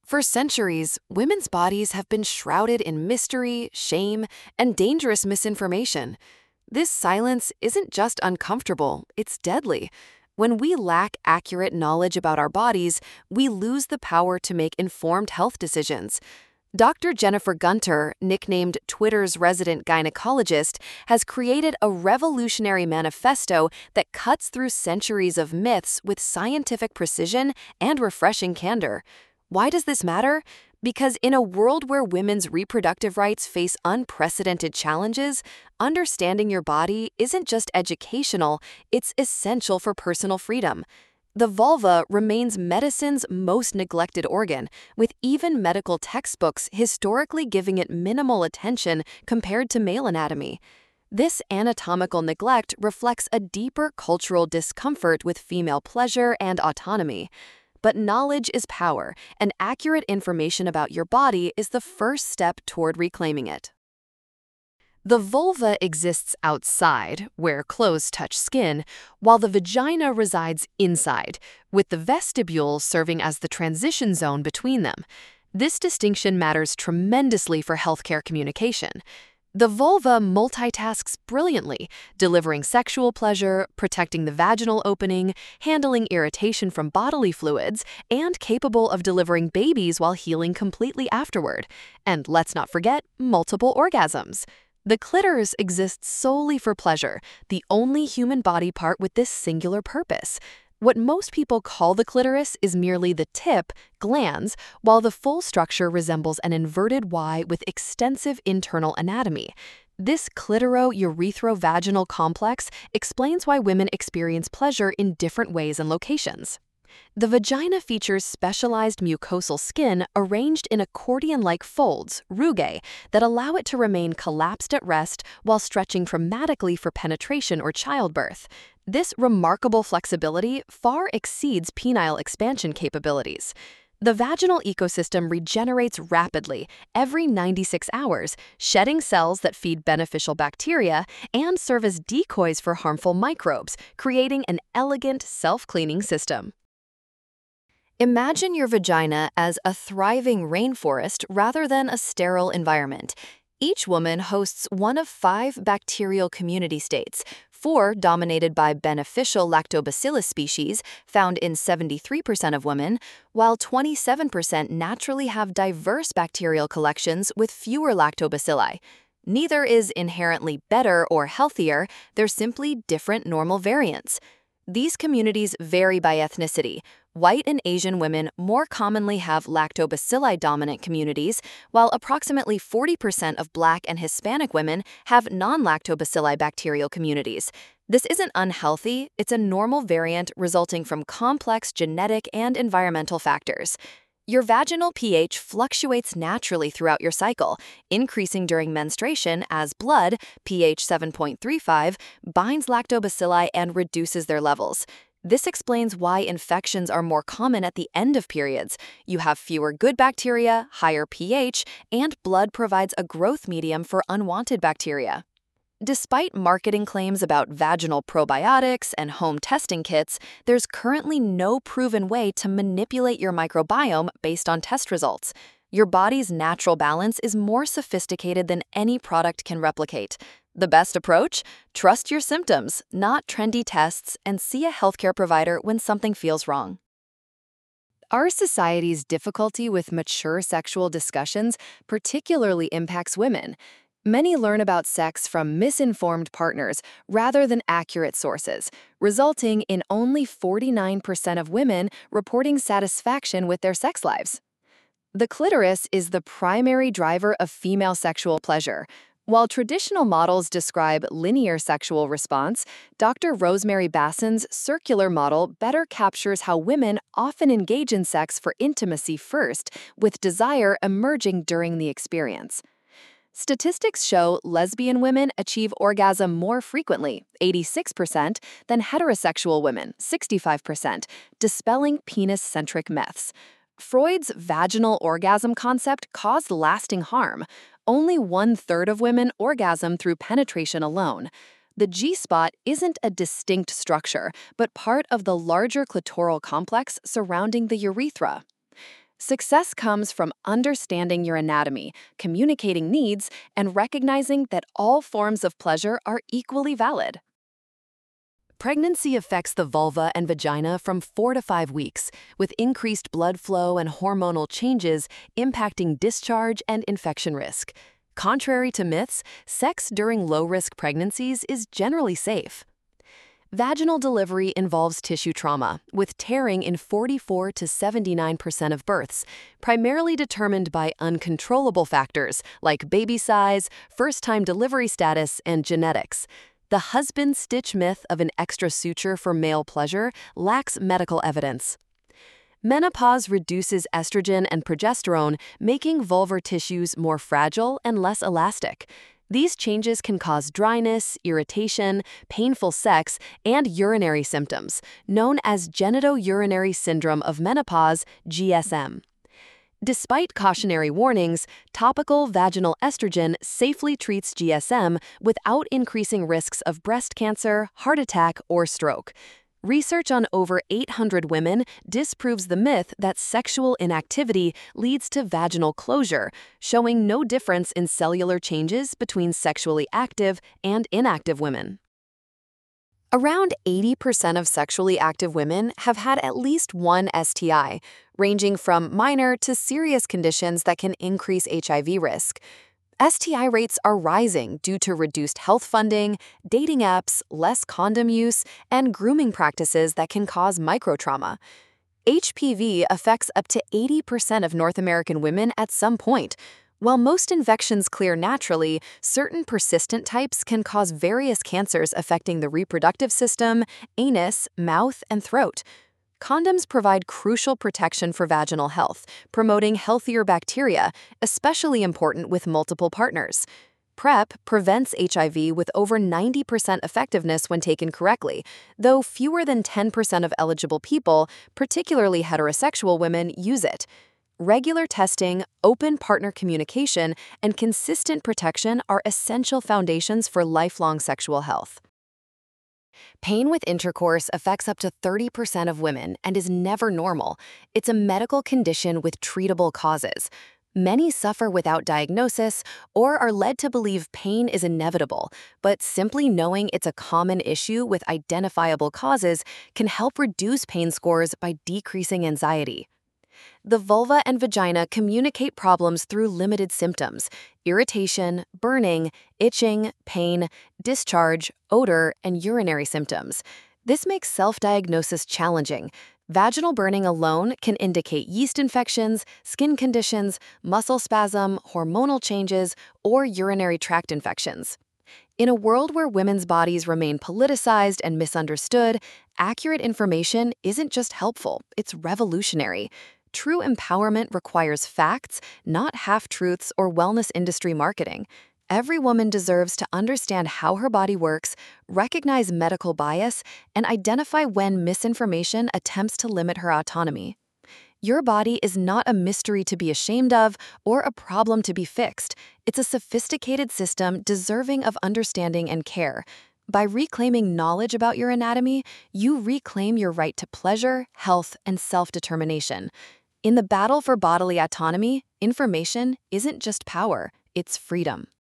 For centuries, women's bodies have been shrouded in mystery, shame, and dangerous misinformation. This silence isn't just uncomfortable, it's deadly. When we lack accurate knowledge about our bodies, we lose the power to make informed health decisions. Dr. Jennifer Gunter, nicknamed Twitter's resident gynecologist, has created a revolutionary manifesto that cuts through centuries of myths with scientific precision and refreshing candor. Why does this matter? Because in a world where women's reproductive rights face unprecedented challenges, understanding your body isn't just educational, it's essential for personal freedom. The vulva remains medicine's most neglected organ, with even medical textbooks historically giving it minimal attention compared to male anatomy. This anatomical neglect reflects a deeper cultural discomfort with female pleasure and autonomy. But knowledge is power, and accurate information about your body is the first step toward reclaiming it. The vulva exists outside, where clothes touch skin, while the vagina resides inside, with the vestibule serving as the transition zone between them. This distinction matters tremendously for healthcare communication. The vulva multitasks brilliantly, delivering sexual pleasure, protecting the vaginal opening, handling irritation from bodily fluids, and capable of delivering babies while healing completely afterward. And let's not forget multiple orgasms. The clitoris exists solely for pleasure, the only human body part with this singular purpose. What most people call the clitoris is merely the tip, glans, while the full structure resembles an inverted Y with extensive internal anatomy. This clitoro-urethrovaginal complex explains why women experience pleasure in different ways and locations. The vagina features specialized mucosal skin arranged in accordion-like folds, rugae, that allow it to remain collapsed at rest while stretching dramatically for penetration or childbirth. This remarkable flexibility far exceeds penile expansion capabilities. The vaginal ecosystem regenerates rapidly every 96 hours, shedding cells that feed beneficial bacteria and serve as decoys for harmful microbes, creating an elegant, self-cleaning system. Imagine your vagina as a thriving rainforest rather than a sterile environment. Each woman hosts one of 5 bacterial community states, 4 dominated by beneficial lactobacillus species found in 73% of women, while 27% naturally have diverse bacterial collections with fewer lactobacilli. Neither is inherently better or healthier, they're simply different normal variants. These communities vary by ethnicity. White and Asian women more commonly have lactobacilli-dominant communities, while approximately 40% of Black and Hispanic women have non-lactobacilli bacterial communities. This isn't unhealthy, it's a normal variant resulting from complex genetic and environmental factors. Your vaginal pH fluctuates naturally throughout your cycle, increasing during menstruation as blood, pH 7.35, binds lactobacilli and reduces their levels. This explains why infections are more common at the end of periods. You have fewer good bacteria, higher pH, and blood provides a growth medium for unwanted bacteria. Despite marketing claims about vaginal probiotics and home testing kits, there's currently no proven way to manipulate your microbiome based on test results. Your body's natural balance is more sophisticated than any product can replicate. The best approach? Trust your symptoms, not trendy tests, and see a healthcare provider when something feels wrong. Our society's difficulty with mature sexual discussions particularly impacts women. Many learn about sex from misinformed partners rather than accurate sources, resulting in only 49% of women reporting satisfaction with their sex lives. The clitoris is the primary driver of female sexual pleasure. While traditional models describe linear sexual response, Dr. Rosemary Bassen's circular model better captures how women often engage in sex for intimacy first, with desire emerging during the experience. Statistics show lesbian women achieve orgasm more frequently, 86%, than heterosexual women, 65%, dispelling penis-centric myths. Freud's vaginal orgasm concept caused lasting harm. Only 1/3 of women orgasm through penetration alone. The G-spot isn't a distinct structure, but part of the larger clitoral complex surrounding the urethra. Success comes from understanding your anatomy, communicating needs, and recognizing that all forms of pleasure are equally valid. Pregnancy affects the vulva and vagina from 4 to 5 weeks, with increased blood flow and hormonal changes impacting discharge and infection risk. Contrary to myths, sex during low-risk pregnancies is generally safe. Vaginal delivery involves tissue trauma, with tearing in 44 to 79% of births, primarily determined by uncontrollable factors like baby size, first-time delivery status, and genetics. The husband stitch myth of an extra suture for male pleasure lacks medical evidence. Menopause reduces estrogen and progesterone, making vulvar tissues more fragile and less elastic. These changes can cause dryness, irritation, painful sex, and urinary symptoms, known as genitourinary syndrome of menopause, GSM. Despite cautionary warnings, topical vaginal estrogen safely treats GSM without increasing risks of breast cancer, heart attack, or stroke. Research on over 800 women disproves the myth that sexual inactivity leads to vaginal closure, showing no difference in cellular changes between sexually active and inactive women. Around 80% of sexually active women have had at least one STI, ranging from minor to serious conditions that can increase HIV risk. STI rates are rising due to reduced health funding, dating apps, less condom use, and grooming practices that can cause microtrauma. HPV affects up to 80% of North American women at some point. While most infections clear naturally, certain persistent types can cause various cancers affecting the reproductive system, anus, mouth, and throat. Condoms provide crucial protection for vaginal health, promoting healthier bacteria, especially important with multiple partners. PrEP prevents HIV with over 90% effectiveness when taken correctly, though fewer than 10% of eligible people, particularly heterosexual women, use it. Regular testing, open partner communication, and consistent protection are essential foundations for lifelong sexual health. Pain with intercourse affects up to 30% of women and is never normal. It's a medical condition with treatable causes. Many suffer without diagnosis or are led to believe pain is inevitable, but simply knowing it's a common issue with identifiable causes can help reduce pain scores by decreasing anxiety. The vulva and vagina communicate problems through limited symptoms: irritation, burning, itching, pain, discharge, odor, and urinary symptoms. This makes self-diagnosis challenging. Vaginal burning alone can indicate yeast infections, skin conditions, muscle spasm, hormonal changes, or urinary tract infections. In a world where women's bodies remain politicized and misunderstood, accurate information isn't just helpful, it's revolutionary. True empowerment requires facts, not half-truths or wellness industry marketing. Every woman deserves to understand how her body works, recognize medical bias, and identify when misinformation attempts to limit her autonomy. Your body is not a mystery to be ashamed of or a problem to be fixed. It's a sophisticated system deserving of understanding and care. By reclaiming knowledge about your anatomy, you reclaim your right to pleasure, health, and self-determination. In the battle for bodily autonomy, information isn't just power, it's freedom.